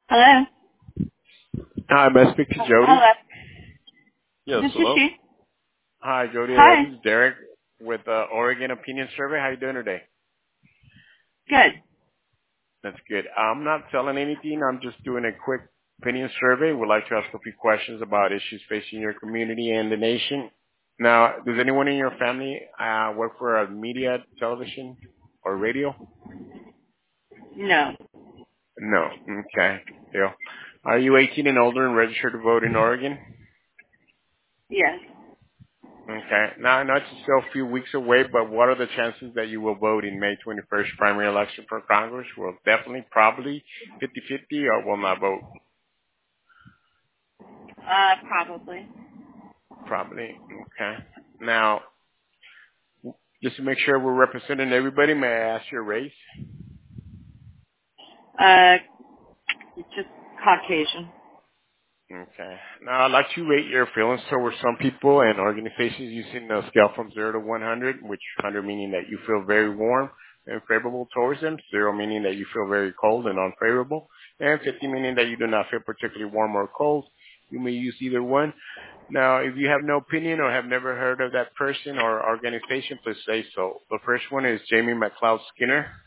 Hello? Hi, may I speak to Jody? Hello? Yes, This is hello. she. Hi, Jody. Hi. This is Derek with Oregon Opinion Survey. How you doing today? Good. That's good. I'm not selling anything. I'm just doing a quick opinion survey. We'd like to ask a few questions about issues facing your community and the nation. Now, does anyone in your family work for a media, television, or radio? No. No. Okay. Deal. Are you 18 and older and registered to vote in Oregon? Yes. Okay. Now, I know it's still a few weeks away, but what are the chances that you will vote in May 21st primary election for Congress? Well, definitely, probably 50-50 or will not vote? Probably. Probably. Okay. Now, just to make sure we're representing everybody, may I ask your race? Uh, just Caucasian. Okay. Now, I'd like to rate your feelings towards some people and organizations using a scale from 0 to 100, which 100 meaning that you feel very warm and favorable towards them, 0 meaning that you feel very cold and unfavorable, and 50 meaning that you do not feel particularly warm or cold. You may use either one. Now, if you have no opinion or have never heard of that person or organization, please say so. The first one is Jamie McLeod Skinner.